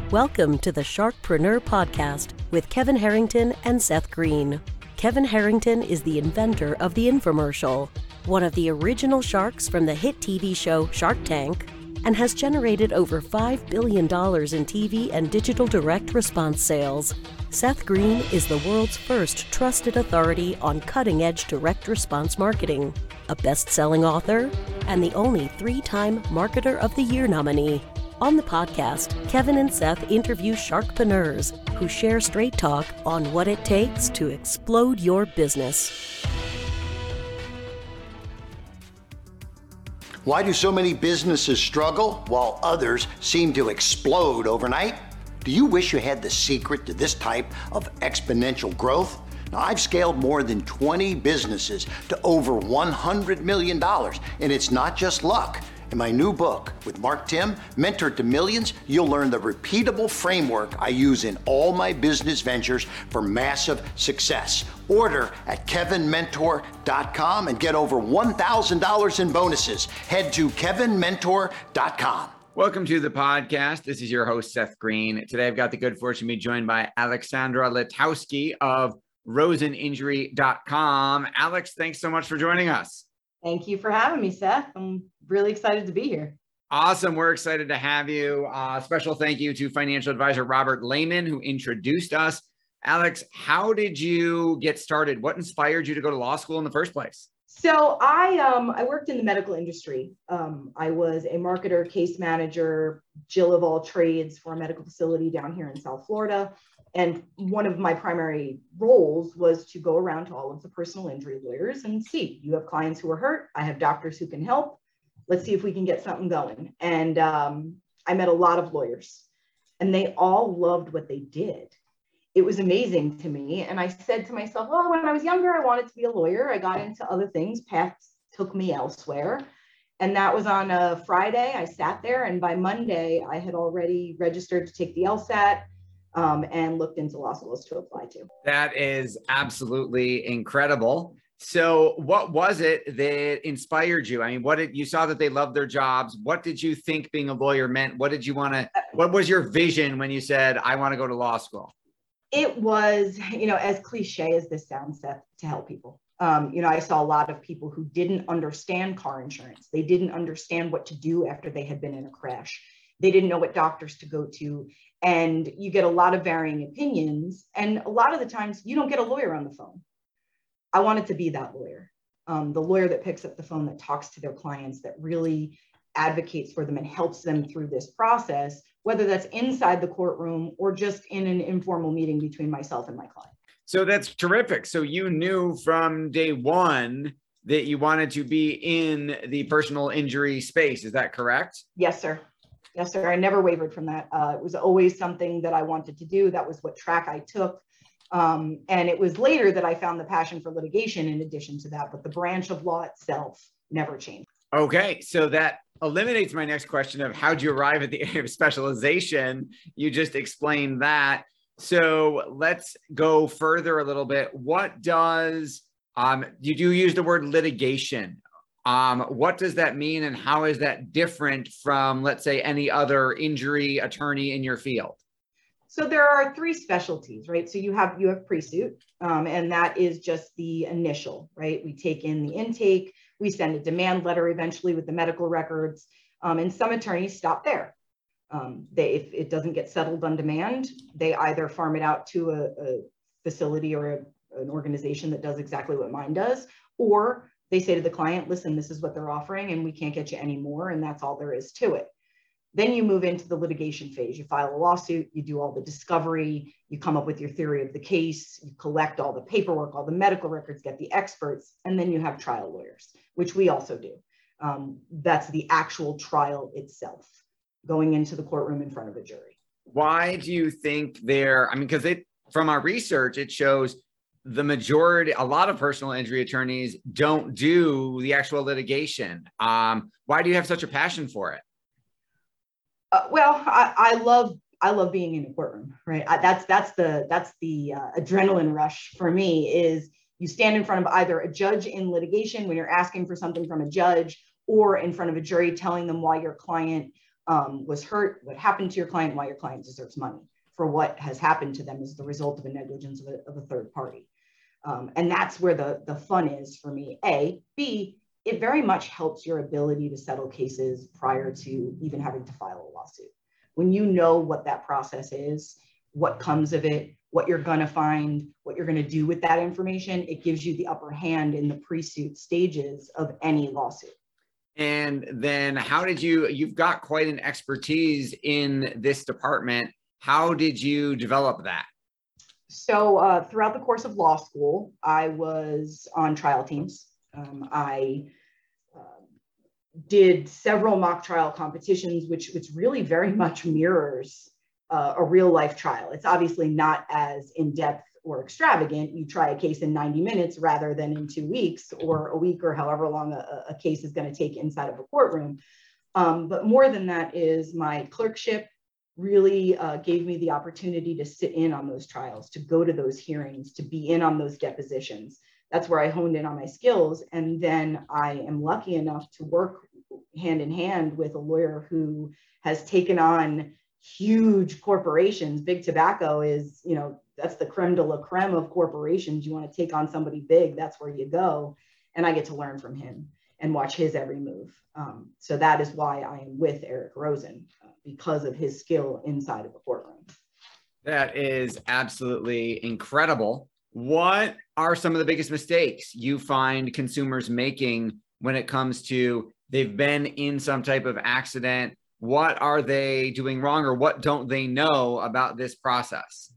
Welcome to the Sharkpreneur Podcast with Kevin Harrington and Seth Green. Kevin Harrington is the inventor of the infomercial, one of the original sharks from the hit TV show Shark Tank, and has generated over $5 billion in TV and digital direct response sales. Seth Green is the world's first trusted authority on cutting-edge direct response marketing, a best-selling author, and the only 3-time Marketer of the Year nominee. On the podcast, Kevin and Seth interview sharkpreneurs who share straight talk on what it takes to explode your business. Why do so many businesses struggle while others seem to explode overnight? Do you wish you had the secret to this type of exponential growth? Now, I've scaled more than 20 businesses to over $100 million, and it's not just luck. In my new book with Mark Timm, Mentor to Millions, you'll learn the repeatable framework I use in all my business ventures for massive success. Order at kevinmentor.com and get over $1,000 in bonuses. Head to kevinmentor.com. Welcome to the podcast. This is your host, Seth Green. Today, I've got the good fortune to be joined by Alexandra Letowski of roseninjury.com. Alex, thanks so much for joining us. Thank you for having me, Seth. I'm really excited to be here. Awesome. We're excited to have you. Special thank you to financial advisor Robert Lehman, who introduced us. Alex, how did you get started? What inspired you to go to law school in the first place? So I worked in the medical industry. I was a marketer, case manager, Jill of all trades for a medical facility down here in South Florida. And one of my primary roles was to go around to all of the personal injury lawyers and see, you have clients who are hurt. I have doctors who can help. Let's see if we can get something going. And I met a lot of lawyers and they all loved what they did. It was amazing to me. And I said to myself, well, when I was younger, I wanted to be a lawyer. I got into other things. Paths took me elsewhere. And that was on a Friday. I sat there and by Monday, I had already registered to take the LSAT. And looked into law schools to apply to. That is absolutely incredible. So what was it that inspired you? I mean, you saw that they loved their jobs. What did you think being a lawyer meant? What was your vision when you said, I want to go to law school? It was, as cliche as this sounds, Seth, to help people. I saw a lot of people who didn't understand car insurance. They didn't understand what to do after they had been in a crash. They didn't know what doctors to go to. And you get a lot of varying opinions. And a lot of the times you don't get a lawyer on the phone. I wanted to be that lawyer, the lawyer that picks up the phone, that talks to their clients, that really advocates for them and helps them through this process, whether that's inside the courtroom or just in an informal meeting between myself and my client. So that's terrific. So you knew from day one that you wanted to be in the personal injury space. Is that correct? Yes, sir. Yes, sir. I never wavered from that. It was always something that I wanted to do. That was what track I took. And it was later that I found the passion for litigation in addition to that, but the branch of law itself never changed. Okay. So that eliminates my next question of how'd you arrive at the area of specialization? You just explained that. So let's go further a little bit. What does, you do use the word litigation. What does that mean and how is that different from, let's say, any other injury attorney in your field? So there are 3 specialties, right? So you have pre-suit, and that is just the initial, right? We take in the intake, we send a demand letter eventually with the medical records, and some attorneys stop there. If it doesn't get settled on demand, they either farm it out to a facility or an organization that does exactly what mine does, or they say to the client, listen, this is what they're offering and we can't get you any more. And that's all there is to it. Then you move into the litigation phase. You file a lawsuit, you do all the discovery, you come up with your theory of the case, you collect all the paperwork, all the medical records, get the experts, and then you have trial lawyers, which we also do. That's the actual trial itself, going into the courtroom in front of a jury. Why do you think because from our research, it shows the majority, a lot of personal injury attorneys don't do the actual litigation. Why do you have such a passion for it? I love being in a courtroom, right? That's the adrenaline rush for me. Is you stand in front of either a judge in litigation when you're asking for something from a judge, or in front of a jury telling them why your client was hurt, what happened to your client, why your client deserves money for what has happened to them as the result of a negligence of a third party. And that's where the fun is for me. A. B, it very much helps your ability to settle cases prior to even having to file a lawsuit. When you know what that process is, what comes of it, what you're going to find, what you're going to do with that information, it gives you the upper hand in the pre-suit stages of any lawsuit. And then how did you've got quite an expertise in this department. How did you develop that? So throughout the course of law school, I was on trial teams. I did several mock trial competitions, which really very much mirrors a real life trial. It's obviously not as in-depth or extravagant. You try a case in 90 minutes rather than in 2 weeks or a week or however long a case is going to take inside of a courtroom. But more than that is my clerkship really gave me the opportunity to sit in on those trials, to go to those hearings, to be in on those depositions. That's where I honed in on my skills. And then I am lucky enough to work hand in hand with a lawyer who has taken on huge corporations. Big Tobacco is, that's the creme de la creme of corporations. You want to take on somebody big, that's where you go. And I get to learn from him and watch his every move. So that is why I am with Eric Rosen, because of his skill inside of the courtroom. That is absolutely incredible. What are some of the biggest mistakes you find consumers making when it comes to they've been in some type of accident? What are they doing wrong, or what don't they know about this process?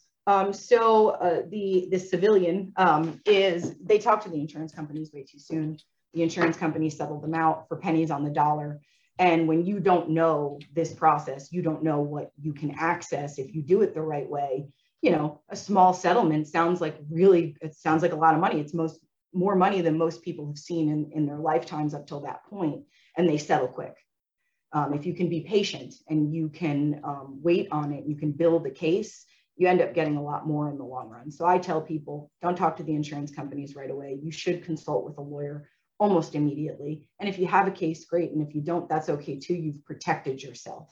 The civilian is they talk to the insurance companies way too soon. The insurance companies settle them out for pennies on the dollar. And when you don't know this process, you don't know what you can access if you do it the right way. A small settlement sounds like a lot of money. It's more money than most people have seen in their lifetimes up till that point, and they settle quick. If you can be patient and you can wait on it, you can build a case, you end up getting a lot more in the long run. So I tell people, don't talk to the insurance companies right away. You should consult with a lawyer almost immediately. And if you have a case, great. And if you don't, that's okay too. You've protected yourself.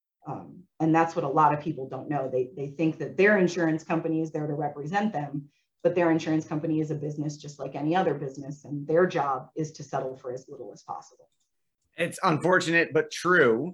And that's what a lot of people don't know. They think that their insurance company is there to represent them, but their insurance company is a business just like any other business. And their job is to settle for as little as possible. It's unfortunate, but true.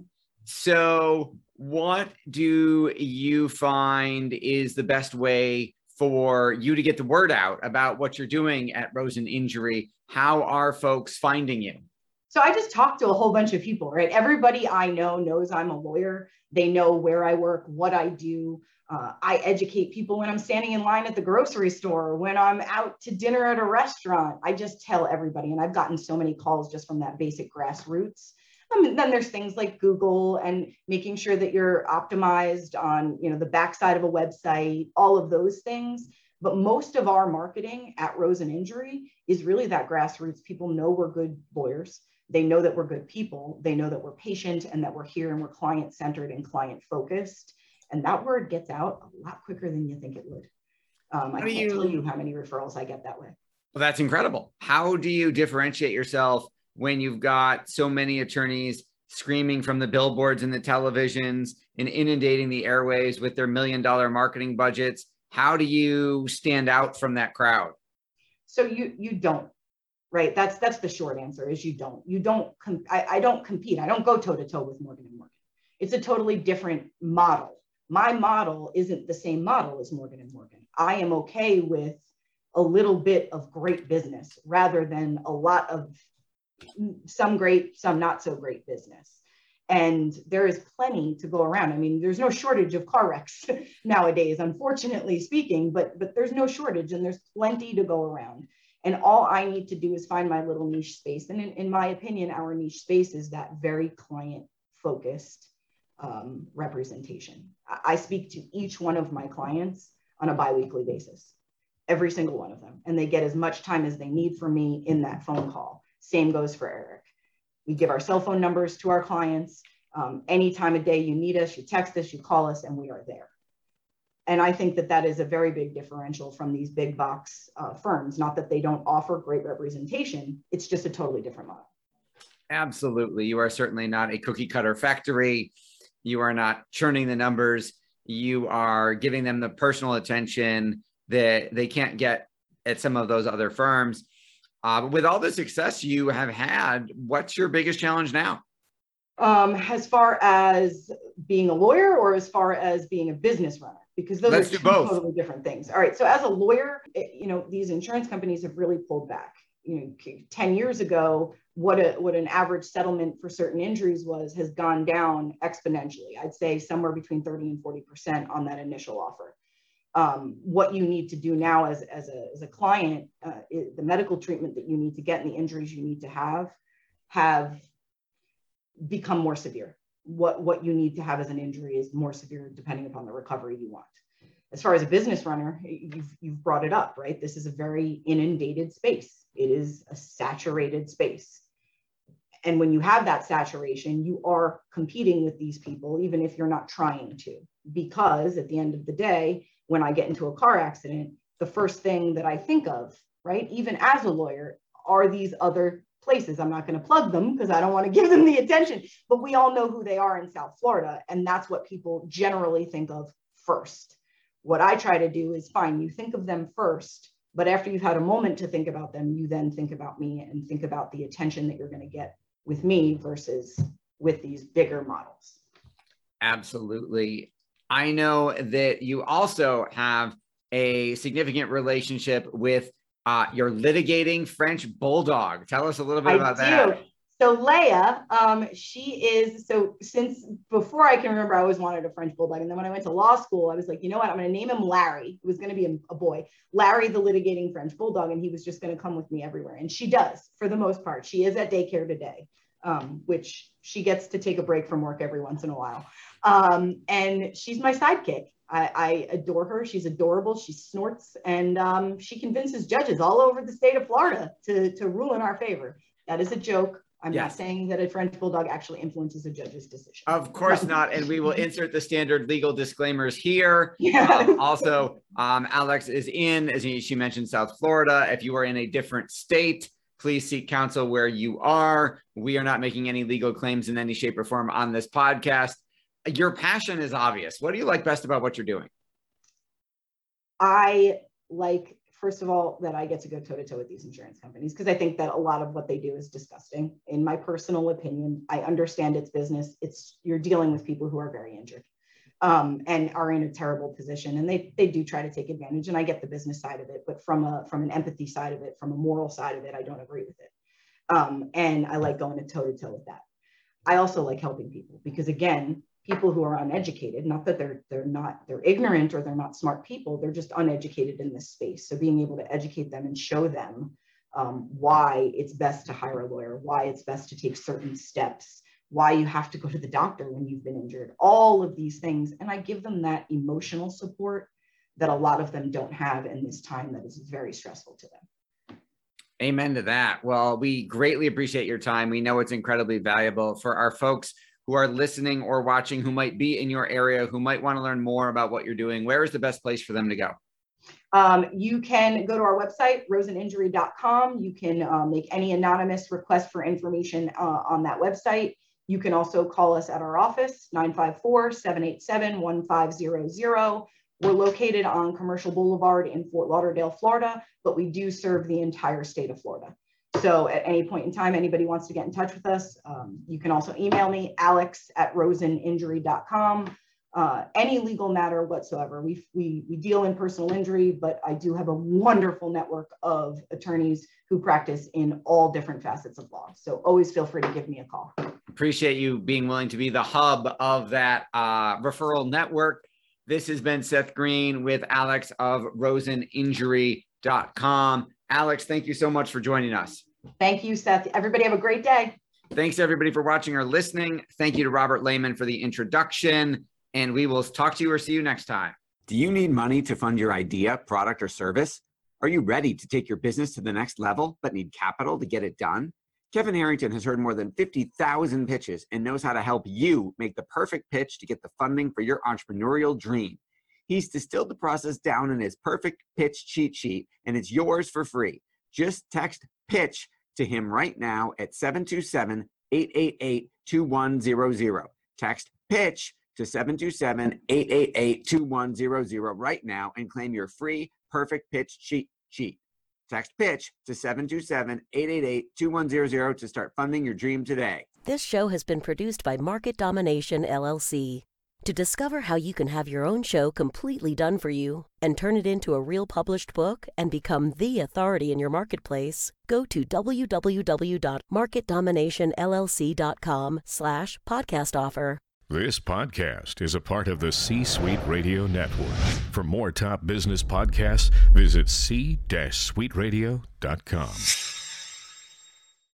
So what do you find is the best way for you to get the word out about what you're doing at Rosen Injury? How are folks finding you? So I just talked to a whole bunch of people, right? Everybody I know knows I'm a lawyer. They know where I work, what I do. I educate people when I'm standing in line at the grocery store, when I'm out to dinner at a restaurant. I just tell everybody, and I've gotten so many calls just from that basic grassroots. Then there's things like Google and making sure that you're optimized on, the backside of a website, all of those things. But most of our marketing at Rosen Injury is really that grassroots. People know we're good lawyers. They know that we're good people. They know that we're patient and that we're here and we're client-centered and client-focused. And that word gets out a lot quicker than you think it would. I can't tell you how many referrals I get that way. Well, that's incredible. How do you differentiate yourself when you've got so many attorneys screaming from the billboards and the televisions and inundating the airwaves with their $1 million marketing budgets? How do you stand out from that crowd? So you don't, right? That's the short answer is you don't. I don't compete. I don't go toe to toe with Morgan & Morgan. It's a totally different model. My model isn't the same model as Morgan & Morgan. I am okay with a little bit of great business rather than a lot of some great, some not so great business. And there is plenty to go around. I mean, there's no shortage of car wrecks nowadays, unfortunately speaking, but there's no shortage and there's plenty to go around. And all I need to do is find my little niche space. And in my opinion, our niche space is that very client-focused representation. I speak to each one of my clients on a biweekly basis, every single one of them. And they get as much time as they need from me in that phone call. Same goes for Eric. We give our cell phone numbers to our clients. Any time of day you need us, you text us, you call us, and we are there. And I think that is a very big differential from these big box firms. Not that they don't offer great representation. It's just a totally different model. Absolutely. You are certainly not a cookie cutter factory. You are not churning the numbers. You are giving them the personal attention that they can't get at some of those other firms. With all the success you have had, what's your biggest challenge now? As far as being a lawyer or as far as being a business runner? Because those Let's are do two both. totally different things. All right. So as a lawyer, these insurance companies have really pulled back. 10 years ago, what an average settlement for certain injuries has gone down exponentially. I'd say somewhere between 30 and 40% on that initial offer. What you need to do now as a client, the medical treatment that you need to get and the injuries you need to have become more severe. What you need to have as an injury is more severe depending upon the recovery you want. As far as a business runner, you've brought it up, right? This is a very inundated space. It is a saturated space. And when you have that saturation, you are competing with these people, even if you're not trying to, because at the end of the day, when I get into a car accident, the first thing that I think of, right, even as a lawyer, are these other places. I'm not going to plug them because I don't want to give them the attention, but we all know who they are in South Florida. And that's what people generally think of first. What I try to do is fine, you think of them first, but after you've had a moment to think about them, you then think about me and think about the attention that you're going to get with me versus with these bigger models. Absolutely. I know that you also have a significant relationship with your litigating French bulldog. Tell us a little bit about that. So Leia, since before I can remember, I always wanted a French bulldog. And then when I went to law school, I was like, you know what? I'm going to name him Larry. It was going to be a boy, Larry, the litigating French bulldog. And he was just going to come with me everywhere. And she does, for the most part. She is at daycare today, which she gets to take a break from work every once in a while. And she's my sidekick. I adore her. She's adorable. She snorts, and she convinces judges all over the state of Florida to rule in our favor. That is a joke. I'm not saying that a French bulldog actually influences a judge's decision. Of course not. And we will insert the standard legal disclaimers here. Yeah. Also, Alex is in, as she mentioned, South Florida. If you are in a different state, please seek counsel where you are. We are not making any legal claims in any shape or form on this podcast. Your passion is obvious. What do you like best about what you're doing? I like, first of all, that I get to go toe-to-toe with these insurance companies, because I think that a lot of what they do is disgusting. In my personal opinion, I understand it's business. You're dealing with people who are very injured and are in a terrible position. And they do try to take advantage. And I get the business side of it, but from an empathy side of it, from a moral side of it, I don't agree with it. And I like going toe-to-toe with that. I also like helping people because, again, people who are uneducated, not that they're ignorant or they're not smart people, they're just uneducated in this space. So being able to educate them and show them why it's best to hire a lawyer, why it's best to take certain steps, why you have to go to the doctor when you've been injured, all of these things. And I give them that emotional support that a lot of them don't have in this time that is very stressful to them. Amen to that. Well, we greatly appreciate your time. We know it's incredibly valuable for our folks who are listening or watching, who might be in your area, who might want to learn more about what you're doing. Where is the best place for them to go? You can go to our website, roseninjury.com. You can make any anonymous request for information on that website. You can also call us at our office, 954-787-1500. We're located on Commercial Boulevard in Fort Lauderdale, Florida, but we do serve the entire state of Florida. So at any point in time, anybody wants to get in touch with us, you can also email me, alex@roseninjury.com. Any legal matter whatsoever. We deal in personal injury, but I do have a wonderful network of attorneys who practice in all different facets of law. So always feel free to give me a call. Appreciate you being willing to be the hub of that referral network. This has been Seth Green with Alex of roseninjury.com. Alex, thank you so much for joining us. Thank you, Seth. Everybody have a great day. Thanks everybody for watching or listening. Thank you to Robert Lehman for the introduction, and we will talk to you or see you next time. Do you need money to fund your idea, product, or service? Are you ready to take your business to the next level, but need capital to get it done? Kevin Harrington has heard more than 50,000 pitches and knows how to help you make the perfect pitch to get the funding for your entrepreneurial dream. He's distilled the process down in his perfect pitch cheat sheet, and it's yours for free. Just text PITCH to him right now at 727-888-2100. Text PITCH to 727-888-2100 right now and claim your free perfect pitch cheat sheet. Text PITCH to 727-888-2100 to start funding your dream today. This show has been produced by Market Domination, LLC. To discover how you can have your own show completely done for you and turn it into a real published book and become the authority in your marketplace, go to www.marketdominationllc.com/podcast offer. This podcast is a part of the C-Suite Radio Network. For more top business podcasts, visit c-suiteradio.com.